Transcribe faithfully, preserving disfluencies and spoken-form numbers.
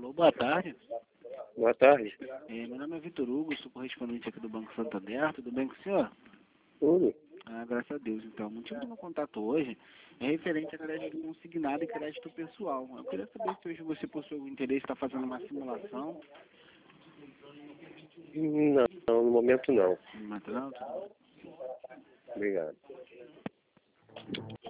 Alô, boa tarde. Boa tarde. É, meu nome é Vitor Hugo, sou correspondente aqui do Banco Santander. Tudo bem com o senhor? Tudo? Ah, graças a Deus. Então, o motivo do meu contato hoje é referente a crédito consignado e crédito pessoal. Eu queria saber se hoje você possui algum interesse, está fazendo uma simulação. Não, no momento não. Não, não, tudo bem. Obrigado.